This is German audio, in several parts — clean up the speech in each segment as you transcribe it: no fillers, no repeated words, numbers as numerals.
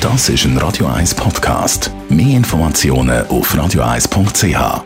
Das ist ein Radio 1 Podcast. Mehr Informationen auf radio1.ch.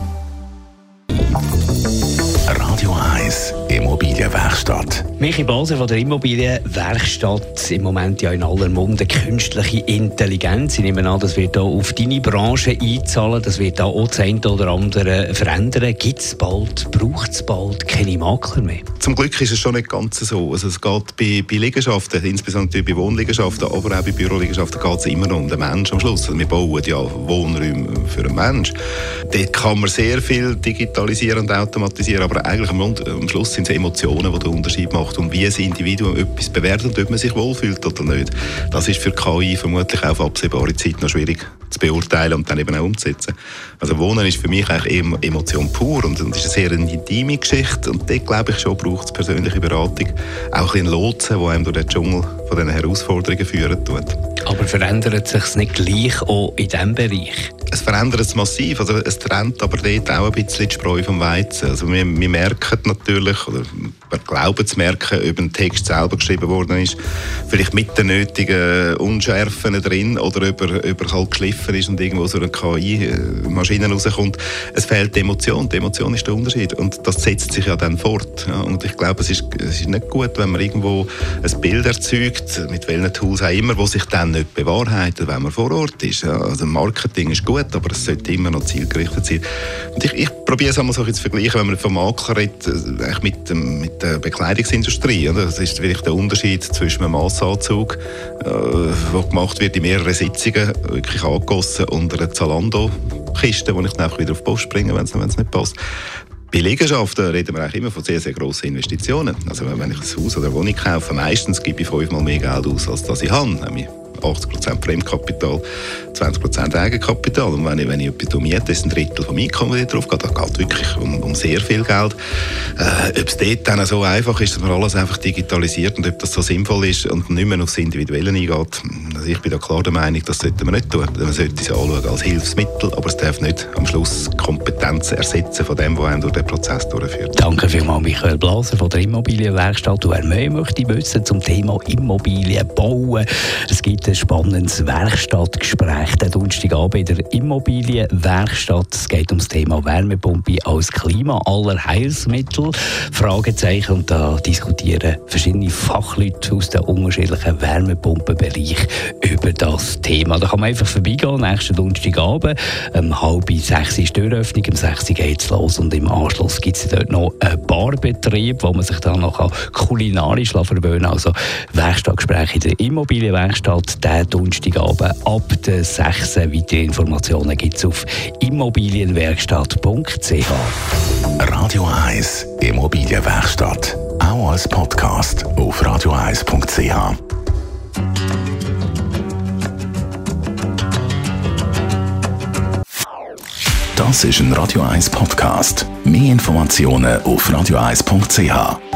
Radio 1 Immobilienwerkstatt. Michi Balser von der Immobilienwerkstatt. Im Moment ja in aller Munde künstliche Intelligenz. Ich nehme an, das wird hier auf deine Branche einzahlen. Das wird hier auch das eine oder andere verändern. Gibt es bald, braucht es bald keine Makler mehr? Zum Glück ist es schon nicht ganz so. Also es geht bei Liegenschaften, insbesondere bei Wohnliegenschaften, aber auch bei Büroliegenschaften, geht es immer noch um den Menschen am Schluss. Also wir bauen ja Wohnräume für einen Menschen. Dort kann man sehr viel digitalisieren und automatisieren, aber eigentlich am Schluss sind es Emotionen, die den Unterschied machen und wie ein Individuum etwas bewertet, ob man sich wohlfühlt oder nicht. Das ist für KI vermutlich auch auf absehbare Zeit noch schwierig zu beurteilen und dann eben auch umzusetzen. Also Wohnen ist für mich eigentlich Emotion pur und ist eine sehr intime Geschichte und dort glaube ich schon, braucht es persönliche Beratung, auch ein Lotsen, der einem durch den Dschungel von diesen Herausforderungen führen tut. Aber verändert sich es nicht gleich auch in diesem Bereich? Es verändert es massiv, also es trennt aber dort auch ein bisschen die Spreu vom Weizen. Also wir merken natürlich, oder wir glauben zu merken, ob ein Text selber geschrieben worden ist, vielleicht mit den nötigen Unschärfen drin oder ob er halt geschliffen ist und irgendwo so eine KI-Maschine rauskommt. Es fehlt die Emotion. Die Emotion ist der Unterschied und das setzt sich ja dann fort. Ja, und ich glaube, es ist nicht gut, wenn man irgendwo ein Bild erzeugt, mit welchen Tools auch immer, das sich dann nicht bewahrheitet, wenn man vor Ort ist. Ja, also Marketing ist gut, aber es sollte immer noch zielgerichtet sein. Und ich probiere es einmal so zu vergleichen, wenn man vom Makler redet, mit der Bekleidungsindustrie. Oder? Das ist wirklich der Unterschied zwischen einem Massanzug, der gemacht wird in mehreren Sitzungen, wirklich angegossen, und einer Zalando-Kiste, die ich dann einfach wieder auf die Post bringe, wenn es nicht passt. Bei Liegenschaften reden wir eigentlich immer von sehr, sehr grossen Investitionen. Also wenn ich ein Haus oder eine Wohnung kaufe, meistens gebe ich 5-mal mehr Geld aus, als das ich habe. Nämlich 80% Fremdkapital, 20% Eigenkapital. Und wenn ich etwas miete, ist ein Drittel vom Einkommen drauf geht. Das geht wirklich um sehr viel Geld. Ob es dort dann so einfach ist, dass man alles einfach digitalisiert und ob das so sinnvoll ist und nicht mehr aufs Individuelle eingeht. Also ich bin da klar der Meinung, das sollte man nicht tun. Man sollte es anschauen als Hilfsmittel, aber es darf nicht am Schluss Kompetenzen ersetzen von dem, was einen durch den Prozess durchführt. Danke vielmals, Michael Blaser von der Immobilienwerkstatt. Und wer mehr möchte wissen zum Thema Immobilien bauen, es gibt ein spannendes Werkstattgespräch den Donnerstagabend in der Immobilienwerkstatt. Es geht um das Thema Wärmepumpe als Klima aller Heilsmittel. Fragezeichen. Und da diskutieren verschiedene Fachleute aus den unterschiedlichen Wärmepumpenbereichen über das Thema. Da kann man einfach vorbeigehen. Nächsten Donnerstagabend 5:30 ist die Türöffnung, um 6 geht es los und im Anschluss gibt es dort noch einen Barbetrieb, wo man sich dann noch kulinarisch verwöhnen kann. Also Werkstattgespräch in der Immobilienwerkstatt diesen Donnerstagabend ab der 6. Weitere Informationen gibt es auf immobilienwerkstatt.ch. Radio 1 Immobilienwerkstatt. Auch als Podcast auf radio1.ch. Das ist ein Radio 1 Podcast. Mehr Informationen auf radio1.ch.